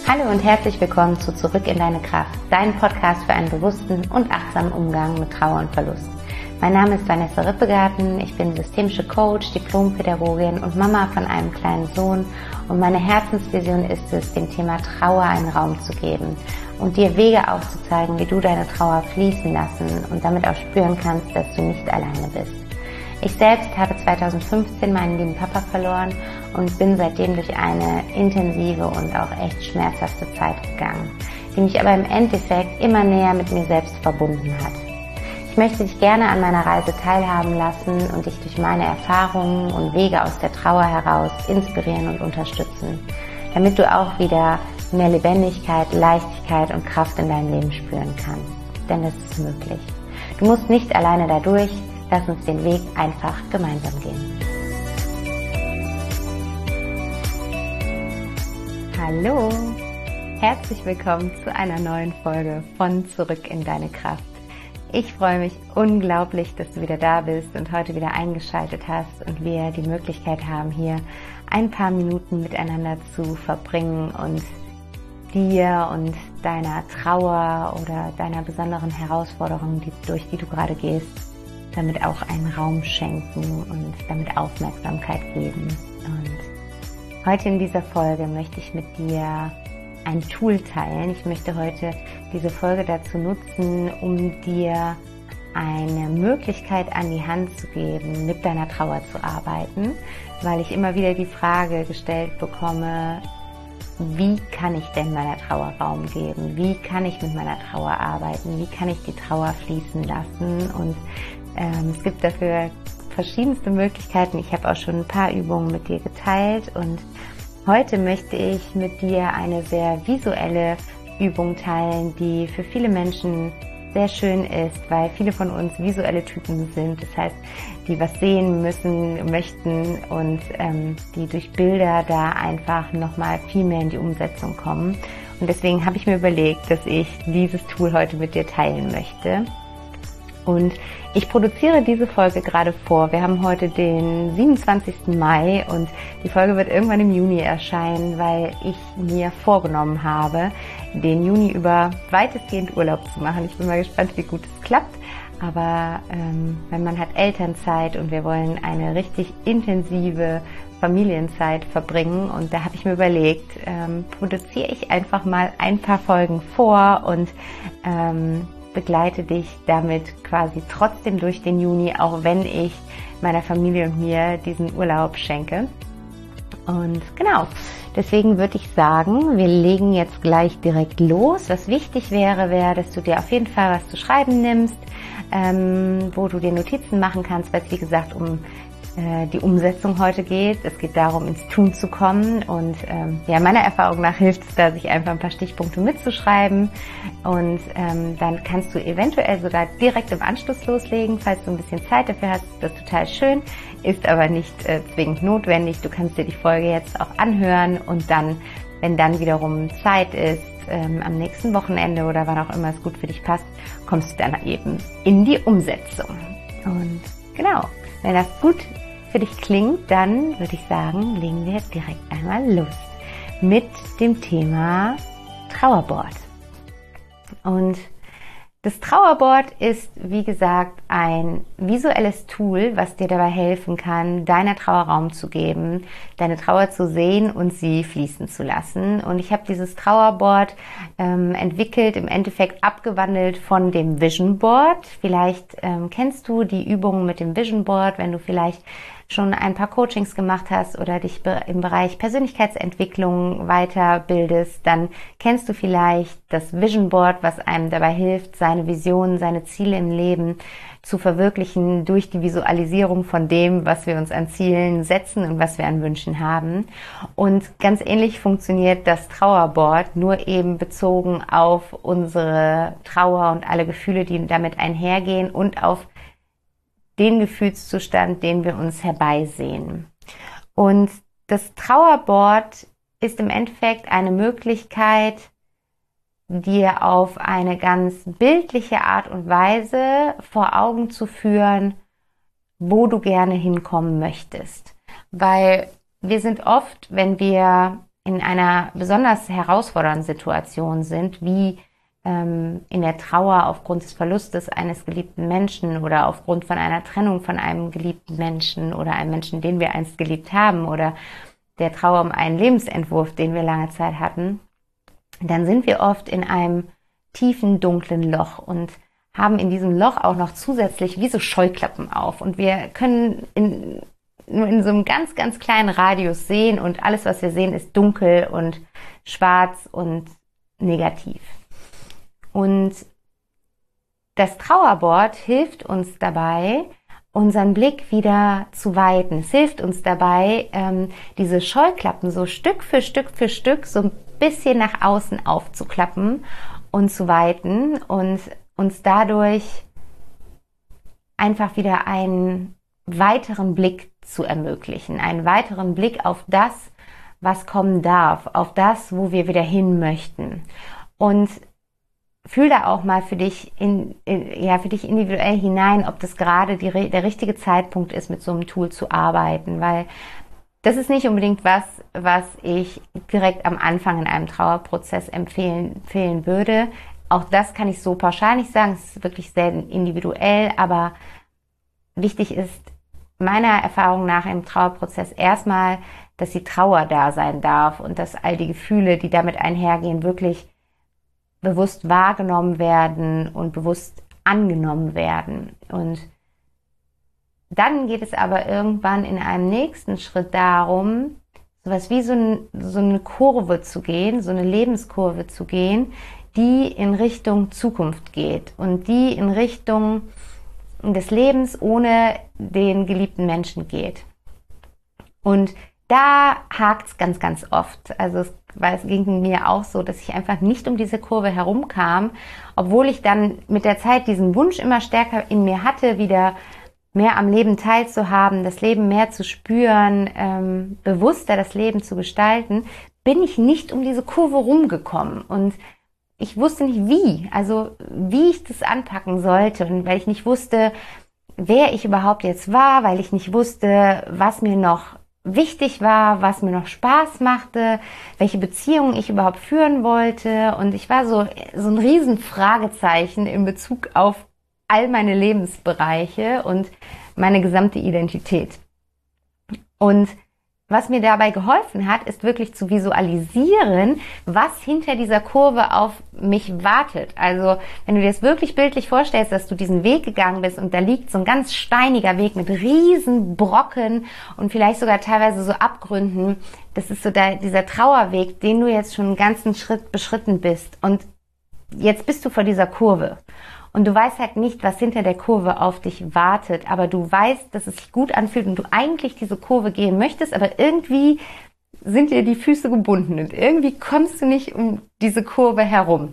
Hallo und herzlich willkommen zu Zurück in deine Kraft, dein Podcast für einen bewussten und achtsamen Umgang mit Trauer und Verlust. Mein Name ist Vanessa Rippegarten, ich bin systemische Coach, Diplompädagogin und Mama von einem kleinen Sohn und meine Herzensvision ist es, dem Thema Trauer einen Raum zu geben und dir Wege aufzuzeigen, wie du deine Trauer fließen lassen und damit auch spüren kannst, dass du nicht alleine bist. Ich selbst habe 2015 meinen lieben Papa verloren und bin seitdem durch eine intensive und auch echt schmerzhafte Zeit gegangen, die mich aber im Endeffekt immer näher mit mir selbst verbunden hat. Ich möchte dich gerne an meiner Reise teilhaben lassen und dich durch meine Erfahrungen und Wege aus der Trauer heraus inspirieren und unterstützen, damit du auch wieder mehr Lebendigkeit, Leichtigkeit und Kraft in deinem Leben spüren kannst. Denn es ist möglich. Du musst nicht alleine dadurch. Lass uns den Weg einfach gemeinsam gehen. Hallo, herzlich willkommen zu einer neuen Folge von Zurück in deine Kraft. Ich freue mich unglaublich, dass du wieder da bist und heute wieder eingeschaltet hast und wir die Möglichkeit haben, hier ein paar Minuten miteinander zu verbringen und dir und deiner Trauer oder deiner besonderen Herausforderung, durch die du gerade gehst, damit auch einen Raum schenken und damit Aufmerksamkeit geben. Und heute in dieser Folge möchte ich mit dir ein Tool teilen. Ich möchte heute diese Folge dazu nutzen, um dir eine Möglichkeit an die Hand zu geben, mit deiner Trauer zu arbeiten, weil ich immer wieder die Frage gestellt bekomme, wie kann ich denn meiner Trauer Raum geben? Wie kann ich mit meiner Trauer arbeiten? Wie kann ich die Trauer fließen lassen? Und es gibt dafür verschiedenste Möglichkeiten. Ich habe auch schon ein paar Übungen mit dir geteilt und heute möchte ich mit dir eine sehr visuelle Übung teilen, die für viele Menschen sehr schön ist, weil viele von uns visuelle Typen sind. Das heißt, die was sehen müssen, möchten und die durch Bilder da einfach nochmal viel mehr in die Umsetzung kommen. Und deswegen habe ich mir überlegt, dass ich dieses Tool heute mit dir teilen möchte. Und ich produziere diese Folge gerade vor. Wir haben heute den 27. Mai und die Folge wird irgendwann im Juni erscheinen, weil ich mir vorgenommen habe, den Juni über weitestgehend Urlaub zu machen. Ich bin mal gespannt, wie gut es klappt. Aber wenn man hat Elternzeit und wir wollen eine richtig intensive Familienzeit verbringen und da habe ich mir überlegt, produziere ich einfach mal ein paar Folgen vor und begleite dich damit quasi trotzdem durch den Juni, auch wenn ich meiner Familie und mir diesen Urlaub schenke. Und genau, deswegen würde ich sagen, wir legen jetzt gleich direkt los. Was wichtig wäre, dass du dir auf jeden Fall was zu schreiben nimmst, wo du dir Notizen machen kannst, weil es wie gesagt um die Umsetzung heute geht. Es geht darum, ins Tun zu kommen und meiner Erfahrung nach hilft es da, sich einfach ein paar Stichpunkte mitzuschreiben und dann kannst du eventuell sogar direkt im Anschluss loslegen, falls du ein bisschen Zeit dafür hast. Das ist total schön, ist aber nicht zwingend notwendig. Du kannst dir die Folge jetzt auch anhören und dann, wenn dann wiederum Zeit ist, am nächsten Wochenende oder wann auch immer es gut für dich passt, kommst du dann eben in die Umsetzung. Und genau, wenn das gut für dich klingt, dann würde ich sagen, legen wir direkt einmal los mit dem Thema Trauerboard. Und das Trauerboard ist, wie gesagt, ein visuelles Tool, was dir dabei helfen kann, deiner Trauer Raum zu geben, deine Trauer zu sehen und sie fließen zu lassen. Und ich habe dieses Trauerboard entwickelt, im Endeffekt abgewandelt von dem Vision Board. Vielleicht kennst du die Übungen mit dem Vision Board, wenn du vielleicht schon ein paar Coachings gemacht hast oder dich im Bereich Persönlichkeitsentwicklung weiterbildest, dann kennst du vielleicht das Vision Board, was einem dabei hilft, seine Visionen, seine Ziele im Leben zu verwirklichen durch die Visualisierung von dem, was wir uns an Zielen setzen und was wir an Wünschen haben. Und ganz ähnlich funktioniert das Trauerboard, nur eben bezogen auf unsere Trauer und alle Gefühle, die damit einhergehen und auf den Gefühlszustand, den wir uns herbeisehen. Und das Trauerboard ist im Endeffekt eine Möglichkeit, dir auf eine ganz bildliche Art und Weise vor Augen zu führen, wo du gerne hinkommen möchtest. Weil wir sind oft, wenn wir in einer besonders herausfordernden Situation sind, wie in der Trauer aufgrund des Verlustes eines geliebten Menschen oder aufgrund von einer Trennung von einem geliebten Menschen oder einem Menschen, den wir einst geliebt haben, oder der Trauer um einen Lebensentwurf, den wir lange Zeit hatten, dann sind wir oft in einem tiefen, dunklen Loch und haben in diesem Loch auch noch zusätzlich wie so Scheuklappen auf. Und wir können nur in so einem ganz, ganz kleinen Radius sehen und alles, was wir sehen, ist dunkel und schwarz und negativ. Und das Trauerboard hilft uns dabei, unseren Blick wieder zu weiten. Es hilft uns dabei, diese Scheuklappen so Stück für Stück für Stück so ein bisschen nach außen aufzuklappen und zu weiten und uns dadurch einfach wieder einen weiteren Blick zu ermöglichen. Einen weiteren Blick auf das, was kommen darf, auf das, wo wir wieder hin möchten. Und fühl da auch mal für dich für dich individuell hinein, ob das gerade der richtige Zeitpunkt ist, mit so einem Tool zu arbeiten, weil das ist nicht unbedingt was ich direkt am Anfang in einem Trauerprozess empfehlen würde. Auch das kann ich so pauschal nicht sagen, es ist wirklich sehr individuell, aber wichtig ist meiner Erfahrung nach im Trauerprozess erstmal, dass die Trauer da sein darf und dass all die Gefühle, die damit einhergehen, wirklich bewusst wahrgenommen werden und bewusst angenommen werden. Und dann geht es aber irgendwann in einem nächsten Schritt darum, sowas wie so eine Kurve zu gehen, so eine Lebenskurve zu gehen, die in Richtung Zukunft geht und die in Richtung des Lebens ohne den geliebten Menschen geht. Und da hakt's ganz, ganz oft. Also es ging mir auch so, dass ich einfach nicht um diese Kurve herumkam, obwohl ich dann mit der Zeit diesen Wunsch immer stärker in mir hatte, wieder mehr am Leben teilzuhaben, das Leben mehr zu spüren, bewusster das Leben zu gestalten, bin ich nicht um diese Kurve rumgekommen. Und ich wusste nicht wie ich das anpacken sollte. Und weil ich nicht wusste, wer ich überhaupt jetzt war, weil ich nicht wusste, was mir noch wichtig war, was mir noch Spaß machte, welche Beziehungen ich überhaupt führen wollte. Und ich war so ein riesen Fragezeichen in Bezug auf all meine Lebensbereiche und meine gesamte Identität. Und was mir dabei geholfen hat, ist wirklich zu visualisieren, was hinter dieser Kurve auf mich wartet. Also wenn du dir das wirklich bildlich vorstellst, dass du diesen Weg gegangen bist und da liegt so ein ganz steiniger Weg mit riesen Brocken und vielleicht sogar teilweise so Abgründen. Das ist so dieser Trauerweg, den du jetzt schon einen ganzen Schritt beschritten bist. Und jetzt bist du vor dieser Kurve. Und du weißt halt nicht, was hinter der Kurve auf dich wartet, aber du weißt, dass es sich gut anfühlt und du eigentlich diese Kurve gehen möchtest, aber irgendwie sind dir die Füße gebunden und irgendwie kommst du nicht um diese Kurve herum.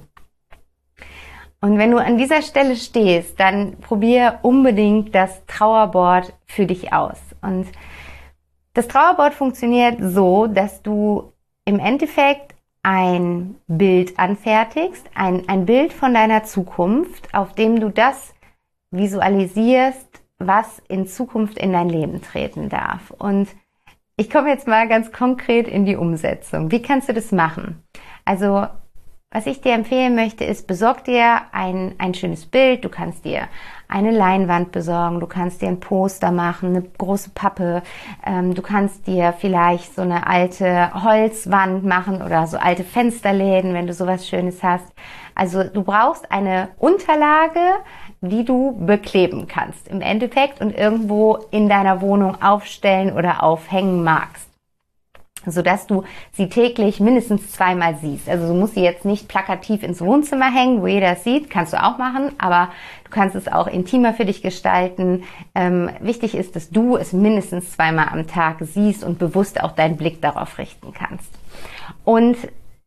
Und wenn du an dieser Stelle stehst, dann probier unbedingt das Trauerboard für dich aus. Und das Trauerboard funktioniert so, dass du im Endeffekt ein Bild anfertigst, ein Bild von deiner Zukunft, auf dem du das visualisierst, was in Zukunft in dein Leben treten darf. Und ich komme jetzt mal ganz konkret in die Umsetzung. Wie kannst du das machen? Also, was ich dir empfehlen möchte, ist, besorg dir ein schönes Bild. Du kannst dir eine Leinwand besorgen, du kannst dir ein Poster machen, eine große Pappe, du kannst dir vielleicht so eine alte Holzwand machen oder so alte Fensterläden, wenn du sowas Schönes hast. Also du brauchst eine Unterlage, die du bekleben kannst im Endeffekt und irgendwo in deiner Wohnung aufstellen oder aufhängen magst, sodass du sie täglich mindestens zweimal siehst. Also du musst sie jetzt nicht plakativ ins Wohnzimmer hängen, wo jeder es sieht, kannst du auch machen, aber du kannst es auch intimer für dich gestalten. Wichtig ist, dass du es mindestens zweimal am Tag siehst und bewusst auch deinen Blick darauf richten kannst. Und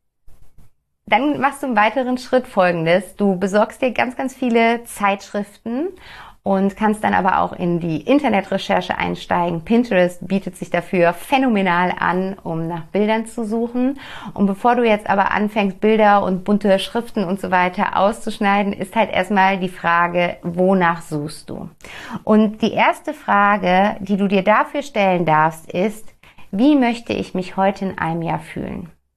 dann machst du im weiteren Schritt Folgendes. Du besorgst dir ganz, ganz viele Zeitschriften und kannst dann aber auch in die Internetrecherche einsteigen. Pinterest bietet sich dafür phänomenal an, um nach Bildern zu suchen. Und bevor du jetzt aber anfängst, Bilder und bunte Schriften und so weiter auszuschneiden, ist halt erstmal die Frage, wonach suchst du? Und die erste Frage, die du dir dafür stellen darfst, ist, wie möchte ich mich heute in einem Jahr fühlen?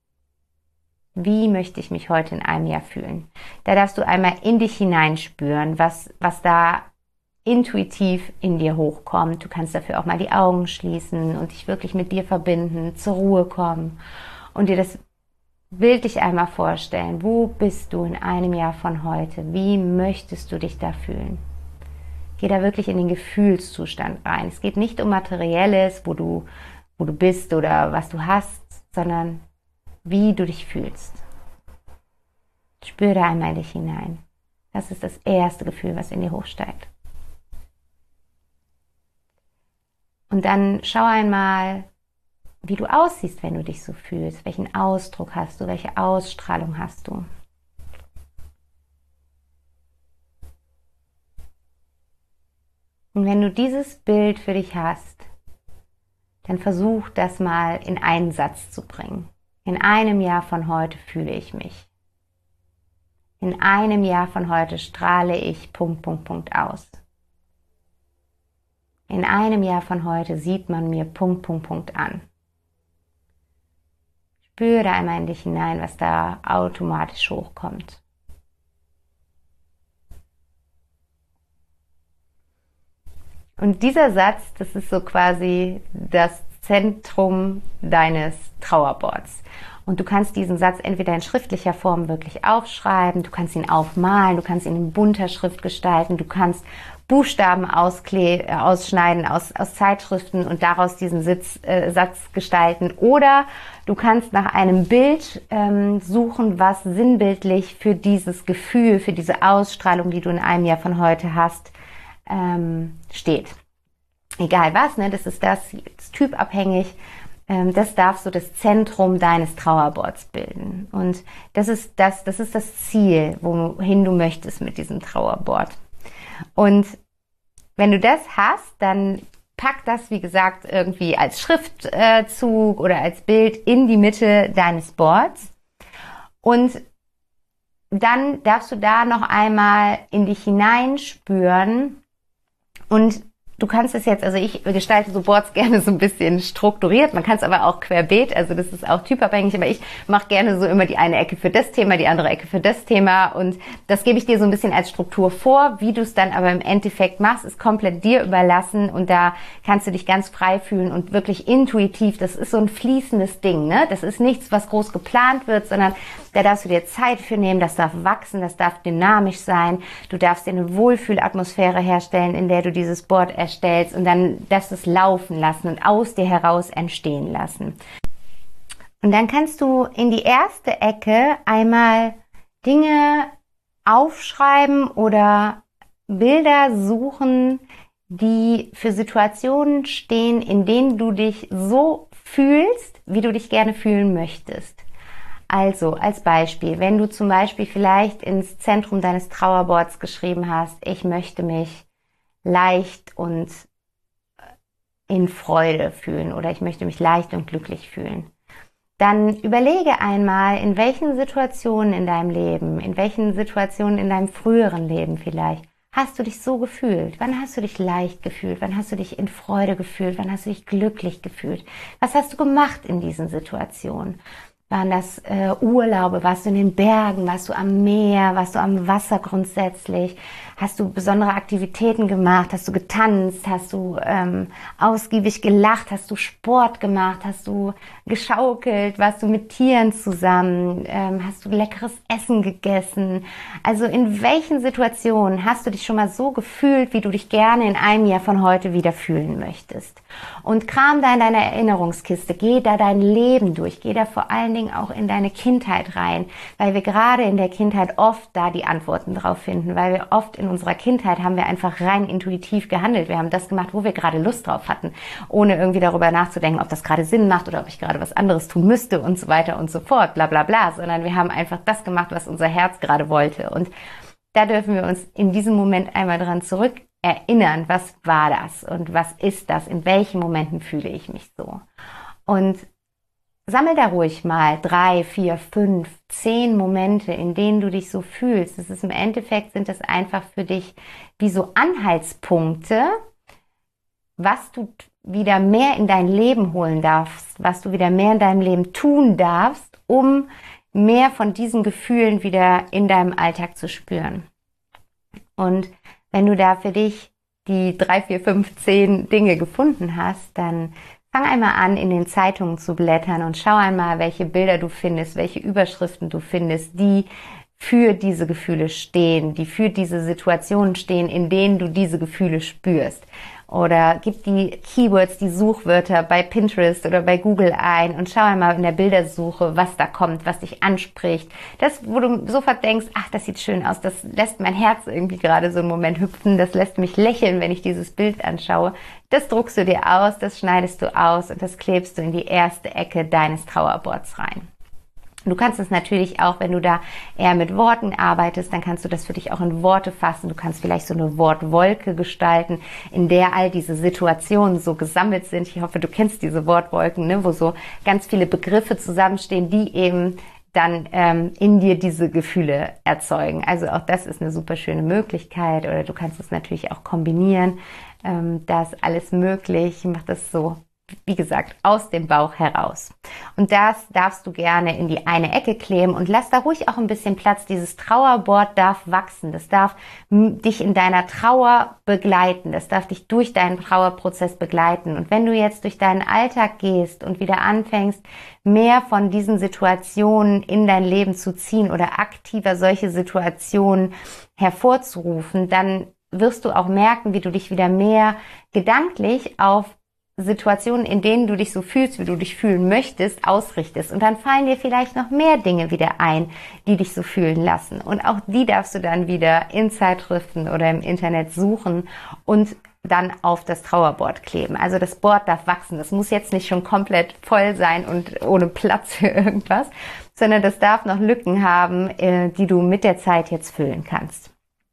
Wie möchte ich mich heute in einem Jahr fühlen? Da darfst du einmal in dich hineinspüren, was da intuitiv in dir hochkommt. Du kannst dafür auch mal die Augen schließen und dich wirklich mit dir verbinden, zur Ruhe kommen und dir das bildlich einmal vorstellen. Wo bist du in einem Jahr von heute? Wie möchtest du dich da fühlen? Geh da wirklich in den Gefühlszustand rein. Es geht nicht um Materielles, wo du bist oder was du hast, sondern wie du dich fühlst. Spür da einmal in dich hinein. Das ist das erste Gefühl, was in dir hochsteigt. Und dann schau einmal, wie du aussiehst, wenn du dich so fühlst. Welchen Ausdruck hast du? Welche Ausstrahlung hast du? Und wenn du dieses Bild für dich hast, dann versuch das mal in einen Satz zu bringen. In einem Jahr von heute fühle ich mich. In einem Jahr von heute strahle ich ... aus. In einem Jahr von heute sieht man mir ... an. Spüre einmal in dich hinein, was da automatisch hochkommt. Und dieser Satz, das ist so quasi das Zentrum deines Trauerboards. Und du kannst diesen Satz entweder in schriftlicher Form wirklich aufschreiben, du kannst ihn aufmalen, du kannst ihn in bunter Schrift gestalten, du kannst Buchstaben ausschneiden aus Zeitschriften und daraus diesen Satz gestalten. Oder du kannst nach einem Bild suchen, was sinnbildlich für dieses Gefühl, für diese Ausstrahlung, die du in einem Jahr von heute hast, steht. Egal was, ne? Das ist typabhängig. Das darf so das Zentrum deines Trauerboards bilden. Und das ist das Ziel, wohin du möchtest mit diesem Trauerboard. Und wenn du das hast, dann pack das, wie gesagt, irgendwie als Schriftzug oder als Bild in die Mitte deines Boards. Und dann darfst du da noch einmal in dich hineinspüren und du kannst es jetzt, also ich gestalte so Boards gerne so ein bisschen strukturiert, man kann es aber auch querbeet, also das ist auch typabhängig, aber ich mache gerne so immer die eine Ecke für das Thema, die andere Ecke für das Thema und das gebe ich dir so ein bisschen als Struktur vor. Wie du es dann aber im Endeffekt machst, ist komplett dir überlassen und da kannst du dich ganz frei fühlen und wirklich intuitiv, das ist so ein fließendes Ding, ne? Das ist nichts, was groß geplant wird, sondern da darfst du dir Zeit für nehmen, das darf wachsen, das darf dynamisch sein, du darfst dir eine Wohlfühlatmosphäre herstellen, in der du dieses Board erstellst und dann darfst du es laufen lassen und aus dir heraus entstehen lassen. Und dann kannst du in die erste Ecke einmal Dinge aufschreiben oder Bilder suchen, die für Situationen stehen, in denen du dich so fühlst, wie du dich gerne fühlen möchtest. Also, als Beispiel, wenn du zum Beispiel vielleicht ins Zentrum deines Trauerboards geschrieben hast, ich möchte mich leicht und in Freude fühlen oder ich möchte mich leicht und glücklich fühlen, dann überlege einmal, in welchen Situationen in deinem Leben, in welchen Situationen in deinem früheren Leben vielleicht, hast du dich so gefühlt? Wann hast du dich leicht gefühlt? Wann hast du dich in Freude gefühlt? Wann hast du dich glücklich gefühlt? Was hast du gemacht in diesen Situationen? Waren das Urlaube? Warst du in den Bergen? Warst du am Meer? Warst du am Wasser grundsätzlich? Hast du besondere Aktivitäten gemacht? Hast du getanzt? Hast du ausgiebig gelacht? Hast du Sport gemacht? Hast du geschaukelt? Warst du mit Tieren zusammen? Hast du leckeres Essen gegessen? Also in welchen Situationen hast du dich schon mal so gefühlt, wie du dich gerne in einem Jahr von heute wieder fühlen möchtest? Und kram da in deiner Erinnerungskiste, geh da dein Leben durch, geh da vor allen Dingen auch in deine Kindheit rein, weil wir gerade in der Kindheit oft da die Antworten drauf finden, weil wir oft in unserer Kindheit haben wir einfach rein intuitiv gehandelt. Wir haben das gemacht, wo wir gerade Lust drauf hatten, ohne irgendwie darüber nachzudenken, ob das gerade Sinn macht oder ob ich gerade was anderes tun müsste und so weiter und so fort, bla bla bla, sondern wir haben einfach das gemacht, was unser Herz gerade wollte. Und da dürfen wir uns in diesem Moment einmal dran zurück erinnern, was war das und was ist das, in welchen Momenten fühle ich mich so. Und sammel da ruhig mal 3, 4, 5, 10 Momente, in denen du dich so fühlst. Das ist im Endeffekt, sind das einfach für dich wie so Anhaltspunkte, was du wieder mehr in dein Leben holen darfst, was du wieder mehr in deinem Leben tun darfst, um mehr von diesen Gefühlen wieder in deinem Alltag zu spüren. Und wenn du da für dich die 3, 4, 5, 10 Dinge gefunden hast, dann fang einmal an, in den Zeitungen zu blättern und schau einmal, welche Bilder du findest, welche Überschriften du findest, die für diese Gefühle stehen, die für diese Situationen stehen, in denen du diese Gefühle spürst. Oder gib die Keywords, die Suchwörter bei Pinterest oder bei Google ein und schau einmal in der Bildersuche, was da kommt, was dich anspricht. Das, wo du sofort denkst, ach, das sieht schön aus, das lässt mein Herz irgendwie gerade so einen Moment hüpfen, das lässt mich lächeln, wenn ich dieses Bild anschaue. Das druckst du dir aus, das schneidest du aus und das klebst du in die erste Ecke deines Trauerboards rein. Du kannst es natürlich auch, wenn du da eher mit Worten arbeitest, dann kannst du das für dich auch in Worte fassen. Du kannst vielleicht so eine Wortwolke gestalten, in der all diese Situationen so gesammelt sind. Ich hoffe, du kennst diese Wortwolken, ne, wo so ganz viele Begriffe zusammenstehen, die eben dann in dir diese Gefühle erzeugen. Also auch das ist eine super schöne Möglichkeit. Oder du kannst es natürlich auch kombinieren. Da ist alles möglich. Mach das so, wie gesagt, aus dem Bauch heraus. Und das darfst du gerne in die eine Ecke kleben und lass da ruhig auch ein bisschen Platz. Dieses Trauerboard darf wachsen. Das darf dich in deiner Trauer begleiten. Das darf dich durch deinen Trauerprozess begleiten. Und wenn du jetzt durch deinen Alltag gehst und wieder anfängst, mehr von diesen Situationen in dein Leben zu ziehen oder aktiver solche Situationen hervorzurufen, dann wirst du auch merken, wie du dich wieder mehr gedanklich auf Situationen, in denen du dich so fühlst, wie du dich fühlen möchtest, ausrichtest. Und dann fallen dir vielleicht noch mehr Dinge wieder ein, die dich so fühlen lassen. Und auch die darfst du dann wieder in Zeitschriften oder im Internet suchen und dann auf das Trauerboard kleben. Also das Board darf wachsen. Das muss jetzt nicht schon komplett voll sein und ohne Platz für irgendwas, sondern das darf noch Lücken haben, die du mit der Zeit jetzt füllen kannst.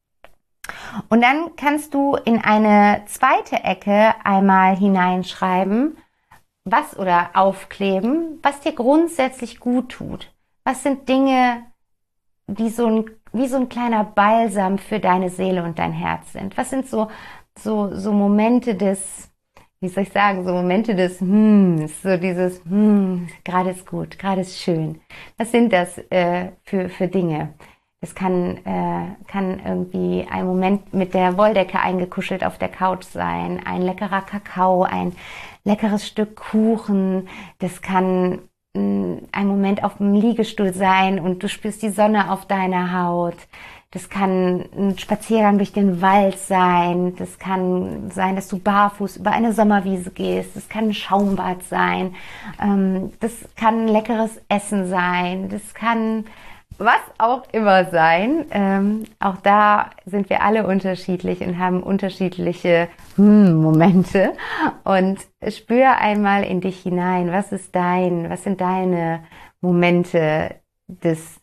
Und dann kannst du in eine zweite Ecke einmal hineinschreiben, was oder aufkleben, was dir grundsätzlich gut tut. Was sind Dinge, die wie so ein kleiner Balsam für deine Seele und dein Herz sind? Was sind so Momente des, wie soll ich sagen, so Momente des so dieses gerade ist gut, gerade ist schön. Was sind das für Dinge? Es kann irgendwie ein Moment mit der Wolldecke eingekuschelt auf der Couch sein, ein leckerer Kakao, ein leckeres Stück Kuchen. Das kann ein Moment auf dem Liegestuhl sein und du spürst die Sonne auf deiner Haut. Das kann ein Spaziergang durch den Wald sein. Das kann sein, dass du barfuß über eine Sommerwiese gehst. Das kann ein Schaumbad sein. Das kann ein leckeres Essen sein. Das kann was auch immer sein. Auch da sind wir alle unterschiedlich und haben unterschiedliche Momente. Und spür einmal in dich hinein. Was sind deine Momente des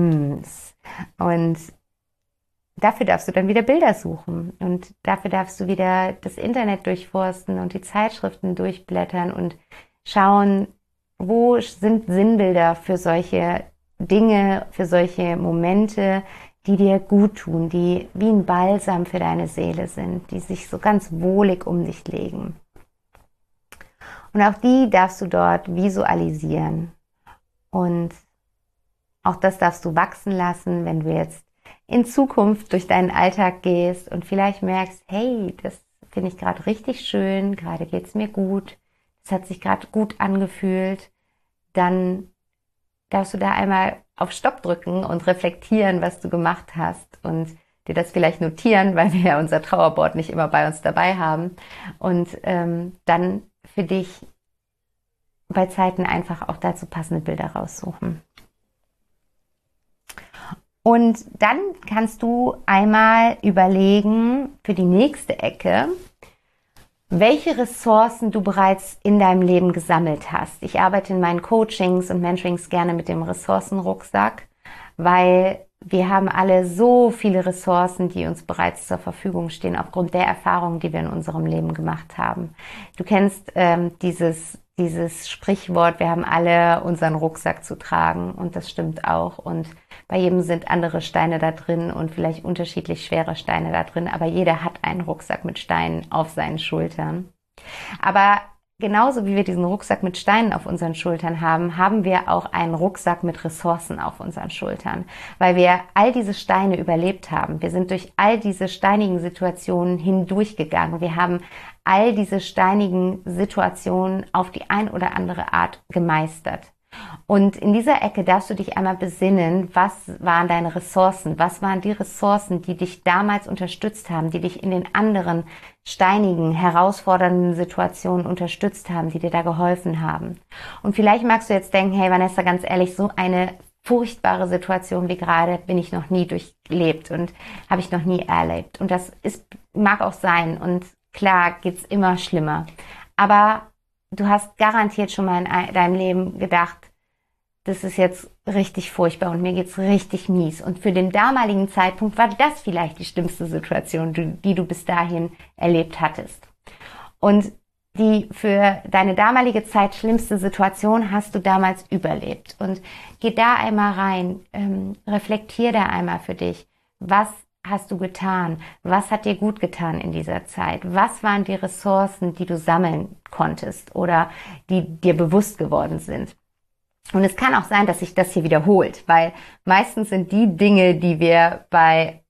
Und dafür darfst du dann wieder Bilder suchen. Und dafür darfst du wieder das Internet durchforsten und die Zeitschriften durchblättern und schauen, wo sind Sinnbilder für solche Dinge, für solche Momente, die dir gut tun, die wie ein Balsam für deine Seele sind, die sich so ganz wohlig um dich legen. Und auch die darfst du dort visualisieren. Und auch das darfst du wachsen lassen, wenn du jetzt in Zukunft durch deinen Alltag gehst und vielleicht merkst, hey, das finde ich gerade richtig schön, gerade geht's mir gut, das hat sich gerade gut angefühlt, dann darfst du da einmal auf Stopp drücken und reflektieren, was du gemacht hast und dir das vielleicht notieren, weil wir ja unser Trauerboard nicht immer bei uns dabei haben und dann für dich bei Zeiten einfach auch dazu passende Bilder raussuchen. Und dann kannst du einmal überlegen für die nächste Ecke, welche Ressourcen du bereits in deinem Leben gesammelt hast. Ich arbeite in meinen Coachings und Mentorings gerne mit dem Ressourcenrucksack, weil wir haben alle so viele Ressourcen, die uns bereits zur Verfügung stehen, aufgrund der Erfahrungen, die wir in unserem Leben gemacht haben. Du kennst dieses Sprichwort, wir haben alle unseren Rucksack zu tragen und das stimmt auch und bei jedem sind andere Steine da drin und vielleicht unterschiedlich schwere Steine da drin, aber jeder hat einen Rucksack mit Steinen auf seinen Schultern. Aber genauso wie wir diesen Rucksack mit Steinen auf unseren Schultern haben, haben wir auch einen Rucksack mit Ressourcen auf unseren Schultern, weil wir all diese Steine überlebt haben. Wir sind durch all diese steinigen Situationen hindurchgegangen. Wir haben all diese steinigen Situationen auf die ein oder andere Art gemeistert. Und in dieser Ecke darfst du dich einmal besinnen, was waren deine Ressourcen, was waren die Ressourcen, die dich damals unterstützt haben, die dich in den anderen steinigen, herausfordernden Situationen unterstützt haben, die dir da geholfen haben. Und vielleicht magst du jetzt denken, hey Vanessa, ganz ehrlich, so eine furchtbare Situation wie gerade bin ich noch nie durchlebt und habe ich noch nie erlebt. Und das mag auch sein und klar geht's immer schlimmer. Aber du hast garantiert schon mal in deinem Leben gedacht, das ist jetzt richtig furchtbar und mir geht's richtig mies. Und für den damaligen Zeitpunkt war das vielleicht die schlimmste Situation, die du bis dahin erlebt hattest. Und die für deine damalige Zeit schlimmste Situation hast du damals überlebt. Und geh da einmal rein, reflektier da einmal für dich, was hast du getan? Was hat dir gut getan in dieser Zeit? Was waren die Ressourcen, die du sammeln konntest oder die dir bewusst geworden sind? Und es kann auch sein, dass sich das hier wiederholt, weil meistens sind die Dinge, die wir bei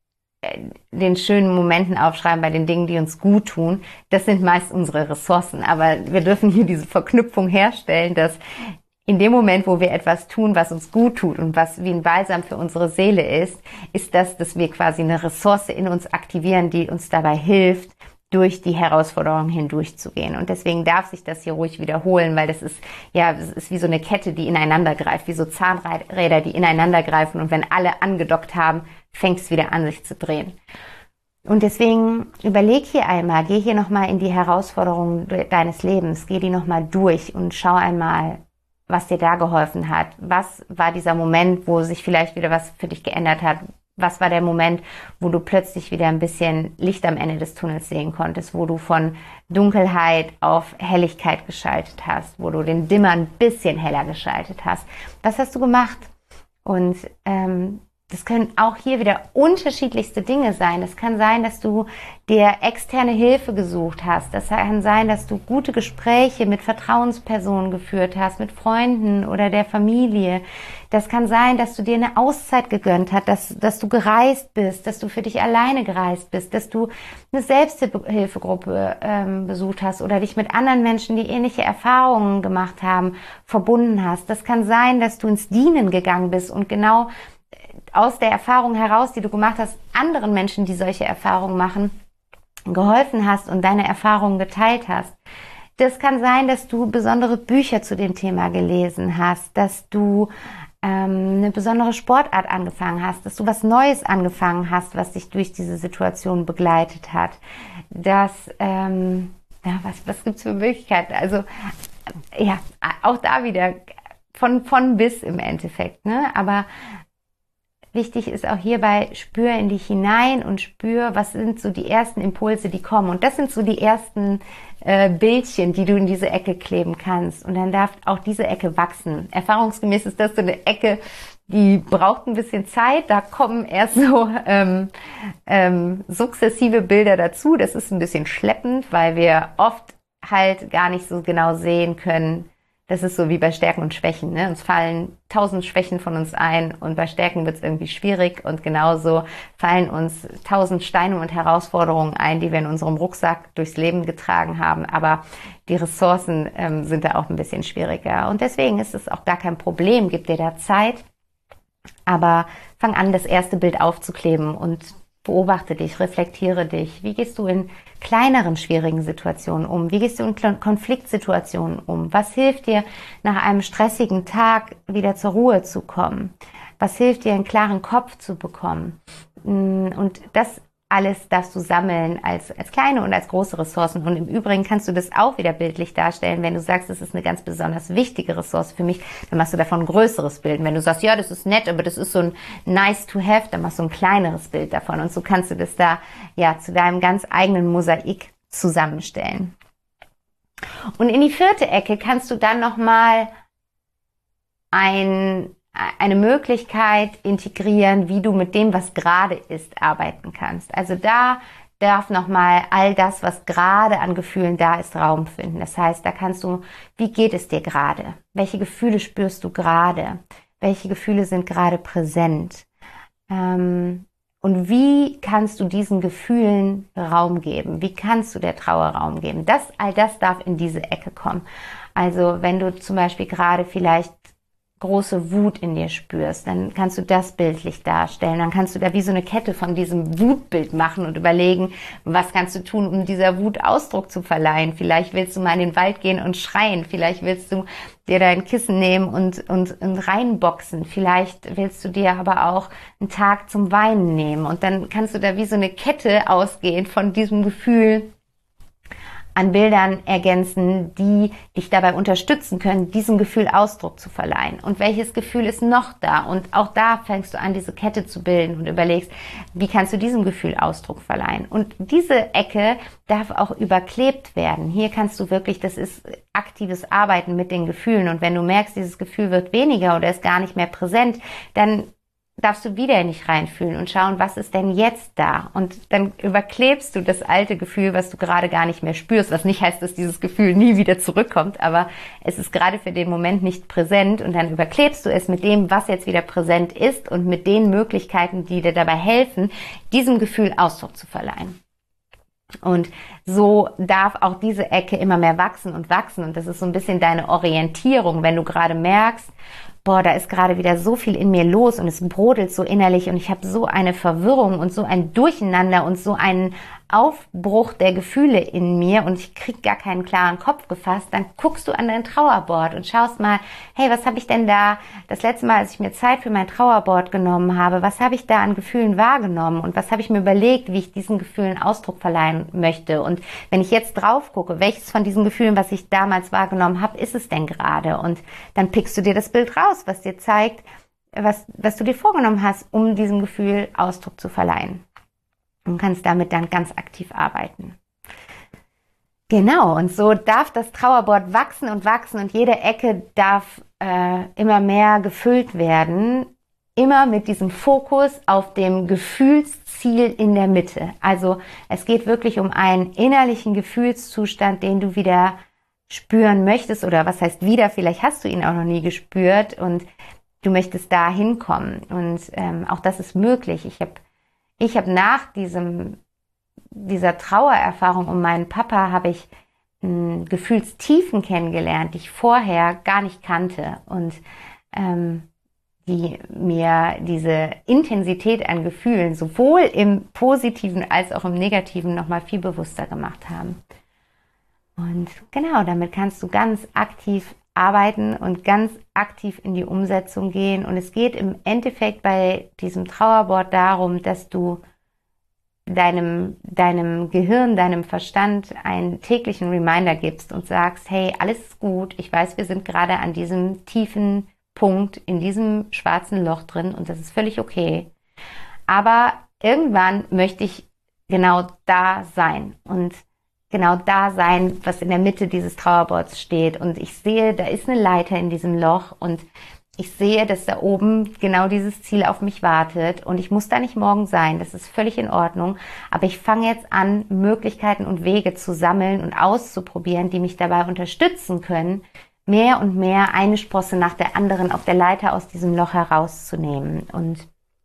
den schönen Momenten aufschreiben, bei den Dingen, die uns gut tun, das sind meist unsere Ressourcen. Aber wir dürfen hier diese Verknüpfung herstellen, dass in dem Moment, wo wir etwas tun, was uns gut tut und was wie ein Balsam für unsere Seele ist das, dass wir quasi eine Ressource in uns aktivieren, die uns dabei hilft, durch die Herausforderungen hindurchzugehen. Und deswegen darf sich das hier ruhig wiederholen, weil das ist wie so eine Kette, die ineinander greift, wie so Zahnräder, die ineinander greifen. Und wenn alle angedockt haben, fängt es wieder an, sich zu drehen. Und deswegen überleg hier einmal, geh hier nochmal in die Herausforderungen deines Lebens, geh die nochmal durch und schau einmal, was dir da geholfen hat. Was war dieser Moment, wo sich vielleicht wieder was für dich geändert hat? Was war der Moment, wo du plötzlich wieder ein bisschen Licht am Ende des Tunnels sehen konntest, wo du von Dunkelheit auf Helligkeit geschaltet hast, wo du den Dimmer ein bisschen heller geschaltet hast? Was hast du gemacht? Und das können auch hier wieder unterschiedlichste Dinge sein. Es kann sein, dass du dir externe Hilfe gesucht hast. Das kann sein, dass du gute Gespräche mit Vertrauenspersonen geführt hast, mit Freunden oder der Familie. Das kann sein, dass du dir eine Auszeit gegönnt hast, dass du gereist bist, dass du für dich alleine gereist bist, dass du eine Selbsthilfegruppe besucht hast oder dich mit anderen Menschen, die ähnliche Erfahrungen gemacht haben, verbunden hast. Das kann sein, dass du ins Dienen gegangen bist und genau aus der Erfahrung heraus, die du gemacht hast, anderen Menschen, die solche Erfahrungen machen, geholfen hast und deine Erfahrungen geteilt hast. Das kann sein, dass du besondere Bücher zu dem Thema gelesen hast, dass du eine besondere Sportart angefangen hast, dass du was Neues angefangen hast, was dich durch diese Situation begleitet hat. Was gibt's für Möglichkeiten? Also ja, auch da wieder von bis im Endeffekt, ne? Aber wichtig ist auch hierbei, spür in dich hinein und spür, was sind so die ersten Impulse, die kommen. Und das sind so die ersten Bildchen, die du in diese Ecke kleben kannst. Und dann darf auch diese Ecke wachsen. Erfahrungsgemäß ist das so eine Ecke, die braucht ein bisschen Zeit. Da kommen erst so sukzessive Bilder dazu. Das ist ein bisschen schleppend, weil wir oft halt gar nicht so genau sehen können. Das ist so wie bei Stärken und Schwächen, ne? Uns fallen 1000 Schwächen von uns ein und bei Stärken wird es irgendwie schwierig und genauso fallen uns 1000 Steine und Herausforderungen ein, die wir in unserem Rucksack durchs Leben getragen haben, aber die Ressourcen sind da auch ein bisschen schwieriger und deswegen ist es auch gar kein Problem, gib dir da Zeit, aber fang an, das erste Bild aufzukleben und beobachte dich, reflektiere dich. Wie gehst du in kleineren, schwierigen Situationen um? Wie gehst du in Konfliktsituationen um? Was hilft dir, nach einem stressigen Tag wieder zur Ruhe zu kommen? Was hilft dir, einen klaren Kopf zu bekommen? Und das alles darfst du sammeln als kleine und als große Ressourcen. Und im Übrigen kannst du das auch wieder bildlich darstellen. Wenn du sagst, das ist eine ganz besonders wichtige Ressource für mich, dann machst du davon ein größeres Bild. Und wenn du sagst, ja, das ist nett, aber das ist so ein nice to have, dann machst du ein kleineres Bild davon. Und so kannst du das da ja zu deinem ganz eigenen Mosaik zusammenstellen. Und in die vierte Ecke kannst du dann nochmal eine Möglichkeit integrieren, wie du mit dem, was gerade ist, arbeiten kannst. Also da darf nochmal all das, was gerade an Gefühlen da ist, Raum finden. Das heißt, da kannst du, wie geht es dir gerade? Welche Gefühle spürst du gerade? Welche Gefühle sind gerade präsent? Und wie kannst du diesen Gefühlen Raum geben? Wie kannst du der Trauer Raum geben? All das darf in diese Ecke kommen. Also wenn du zum Beispiel gerade vielleicht große Wut in dir spürst, dann kannst du das bildlich darstellen. Dann kannst du da wie so eine Kette von diesem Wutbild machen und überlegen, was kannst du tun, um dieser Wut Ausdruck zu verleihen. Vielleicht willst du mal in den Wald gehen und schreien. Vielleicht willst du dir dein Kissen nehmen und reinboxen. Vielleicht willst du dir aber auch einen Tag zum Weinen nehmen. Und dann kannst du da wie so eine Kette ausgehen von diesem Gefühl an Bildern ergänzen, die dich dabei unterstützen können, diesem Gefühl Ausdruck zu verleihen. Und welches Gefühl ist noch da? Und auch da fängst du an, diese Kette zu bilden und überlegst, wie kannst du diesem Gefühl Ausdruck verleihen? Und diese Ecke darf auch überklebt werden. Hier kannst du wirklich, das ist aktives Arbeiten mit den Gefühlen. Und wenn du merkst, dieses Gefühl wird weniger oder ist gar nicht mehr präsent, dann darfst du wieder nicht reinfühlen und schauen, was ist denn jetzt da? Und dann überklebst du das alte Gefühl, was du gerade gar nicht mehr spürst, was nicht heißt, dass dieses Gefühl nie wieder zurückkommt, aber es ist gerade für den Moment nicht präsent und dann überklebst du es mit dem, was jetzt wieder präsent ist und mit den Möglichkeiten, die dir dabei helfen, diesem Gefühl Ausdruck zu verleihen. Und so darf auch diese Ecke immer mehr wachsen und wachsen und das ist so ein bisschen deine Orientierung, wenn du gerade merkst, boah, da ist gerade wieder so viel in mir los und es brodelt so innerlich und ich habe so eine Verwirrung und so ein Durcheinander und so einen Aufbruch der Gefühle in mir und ich krieg gar keinen klaren Kopf gefasst, dann guckst du an dein Trauerboard und schaust mal, hey, was habe ich denn da das letzte Mal, als ich mir Zeit für mein Trauerboard genommen habe, was habe ich da an Gefühlen wahrgenommen und was habe ich mir überlegt, wie ich diesen Gefühlen Ausdruck verleihen möchte und wenn ich jetzt drauf gucke, welches von diesen Gefühlen, was ich damals wahrgenommen habe, ist es denn gerade und dann pickst du dir das Bild raus, was dir zeigt, was du dir vorgenommen hast, um diesem Gefühl Ausdruck zu verleihen. Und kannst damit dann ganz aktiv arbeiten. Genau, und so darf das Trauerboard wachsen und wachsen und jede Ecke darf immer mehr gefüllt werden, immer mit diesem Fokus auf dem Gefühlsziel in der Mitte. Also es geht wirklich um einen innerlichen Gefühlszustand, den du wieder spüren möchtest oder was heißt wieder, vielleicht hast du ihn auch noch nie gespürt und du möchtest da hinkommen und auch das ist möglich. Ich habe nach dieser Trauererfahrung um meinen Papa habe ich Gefühlstiefen kennengelernt, die ich vorher gar nicht kannte und die mir diese Intensität an Gefühlen sowohl im Positiven als auch im Negativen nochmal viel bewusster gemacht haben. Und genau, damit kannst du ganz aktiv arbeiten und ganz aktiv in die Umsetzung gehen. Und es geht im Endeffekt bei diesem Trauerboard darum, dass du deinem Gehirn, deinem Verstand einen täglichen Reminder gibst und sagst, hey, alles ist gut, ich weiß, wir sind gerade an diesem tiefen Punkt, in diesem schwarzen Loch drin und das ist völlig okay. Aber irgendwann möchte ich genau da sein und genau da sein, was in der Mitte dieses Trauerboards steht. Und ich sehe, da ist eine Leiter in diesem Loch und ich sehe, dass da oben genau dieses Ziel auf mich wartet und ich muss da nicht morgen sein, das ist völlig in Ordnung. Aber ich fange jetzt an, Möglichkeiten und Wege zu sammeln und auszuprobieren, die mich dabei unterstützen können, mehr und mehr eine Sprosse nach der anderen auf der Leiter aus diesem Loch herauszunehmen. Und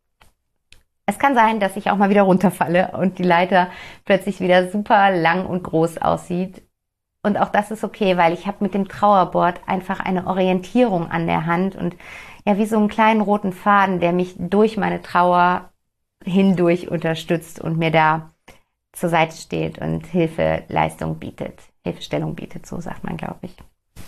es kann sein, dass ich auch mal wieder runterfalle und die Leiter plötzlich wieder super lang und groß aussieht. Und auch das ist okay, weil ich habe mit dem Trauerboard einfach eine Orientierung an der Hand und ja, wie so einen kleinen roten Faden, der mich durch meine Trauer hindurch unterstützt und mir da zur Seite steht und Hilfestellung bietet, so sagt man, glaube ich.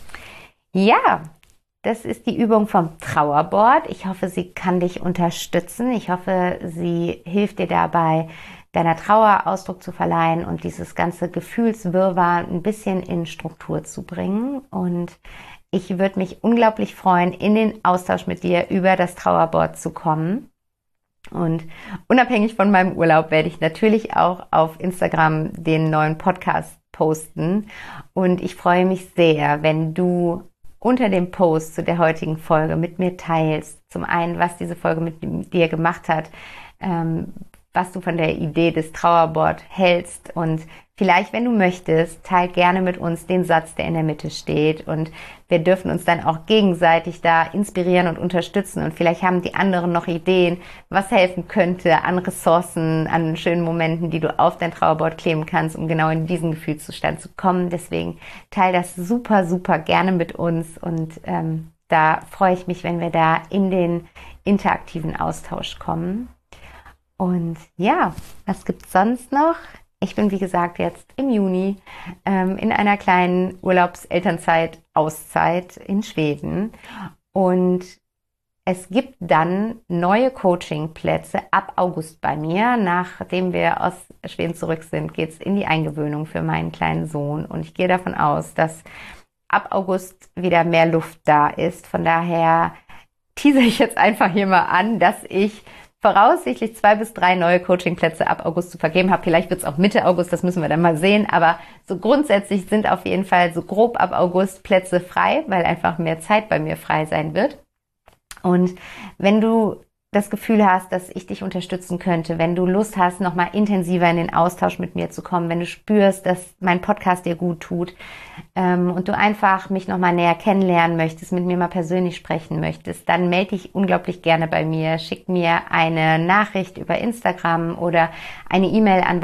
Ja, das ist die Übung vom Trauerboard. Ich hoffe, sie kann dich unterstützen. Ich hoffe, sie hilft dir dabei, deiner Trauer Ausdruck zu verleihen und dieses ganze Gefühlswirrwarr ein bisschen in Struktur zu bringen. Und ich würde mich unglaublich freuen, in den Austausch mit dir über das Trauerboard zu kommen. Und unabhängig von meinem Urlaub werde ich natürlich auch auf Instagram den neuen Podcast posten. Und ich freue mich sehr, wenn du unter dem Post zu der heutigen Folge mit mir teilst. Zum einen, was diese Folge mit dir gemacht hat, was du von der Idee des Trauerboard hältst. Und vielleicht, wenn du möchtest, teil gerne mit uns den Satz, der in der Mitte steht. Und wir dürfen uns dann auch gegenseitig da inspirieren und unterstützen. Und vielleicht haben die anderen noch Ideen, was helfen könnte an Ressourcen, an schönen Momenten, die du auf dein Trauerboard kleben kannst, um genau in diesen Gefühlszustand zu kommen. Deswegen teil das super, super gerne mit uns. Und da freue ich mich, wenn wir da in den interaktiven Austausch kommen. Und ja, was gibt's sonst noch? Ich bin, wie gesagt, jetzt im Juni in einer kleinen Urlaubselternzeit-Auszeit in Schweden. Und es gibt dann neue Coachingplätze ab August bei mir. Nachdem wir aus Schweden zurück sind, geht's in die Eingewöhnung für meinen kleinen Sohn. Und ich gehe davon aus, dass ab August wieder mehr Luft da ist. Von daher teaser ich jetzt einfach hier mal an, dass ich voraussichtlich 2 bis 3 neue Coachingplätze ab August zu vergeben habe. Vielleicht wird es auch Mitte August, das müssen wir dann mal sehen. Aber so grundsätzlich sind auf jeden Fall so grob ab August Plätze frei, weil einfach mehr Zeit bei mir frei sein wird. Und wenn du das Gefühl hast, dass ich dich unterstützen könnte, wenn du Lust hast, nochmal intensiver in den Austausch mit mir zu kommen, wenn du spürst, dass mein Podcast dir gut tut und du einfach mich nochmal näher kennenlernen möchtest, mit mir mal persönlich sprechen möchtest, dann melde dich unglaublich gerne bei mir. Schick mir eine Nachricht über Instagram oder eine E-Mail an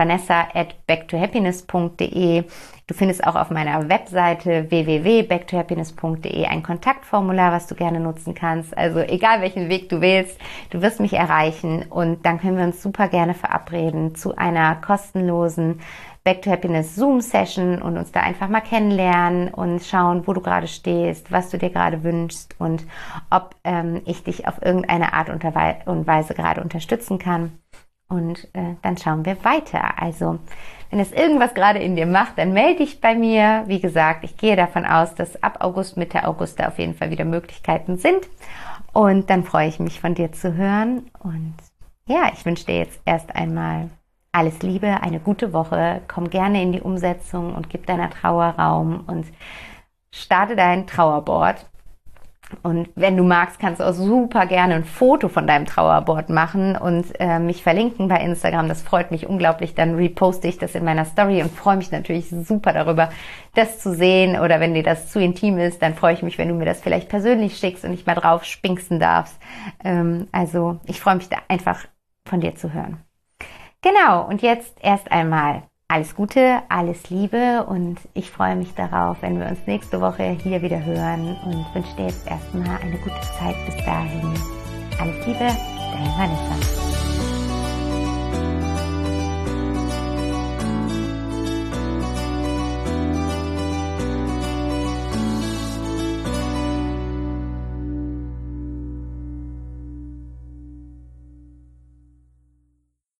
vanessa@backtohappiness.de. Du findest auch auf meiner Webseite www.backtohappiness.de ein Kontaktformular, was du gerne nutzen kannst. Also egal welchen Weg du wählst, du wirst mich erreichen und dann können wir uns super gerne verabreden zu einer kostenlosen Back to Happiness Zoom Session und uns da einfach mal kennenlernen und schauen, wo du gerade stehst, was du dir gerade wünschst und ob ich dich auf irgendeine Art und Weise gerade unterstützen kann. Und dann schauen wir weiter. Also wenn es irgendwas gerade in dir macht, dann melde dich bei mir. Wie gesagt, ich gehe davon aus, dass ab August, Mitte August da auf jeden Fall wieder Möglichkeiten sind. Und dann freue ich mich, von dir zu hören. Und ja, ich wünsche dir jetzt erst einmal alles Liebe, eine gute Woche. Komm gerne in die Umsetzung und gib deiner Trauer Raum und starte dein Trauerboard. Und wenn du magst, kannst du auch super gerne ein Foto von deinem Trauerboard machen und mich verlinken bei Instagram. Das freut mich unglaublich. Dann reposte ich das in meiner Story und freue mich natürlich super darüber, das zu sehen. Oder wenn dir das zu intim ist, dann freue ich mich, wenn du mir das vielleicht persönlich schickst und ich mal drauf spinksen darfst. Also ich freue mich da einfach von dir zu hören. Genau, und jetzt erst einmal alles Gute, alles Liebe und ich freue mich darauf, wenn wir uns nächste Woche hier wieder hören und wünsche dir jetzt erstmal eine gute Zeit bis dahin. Alles Liebe, deine Vanessa.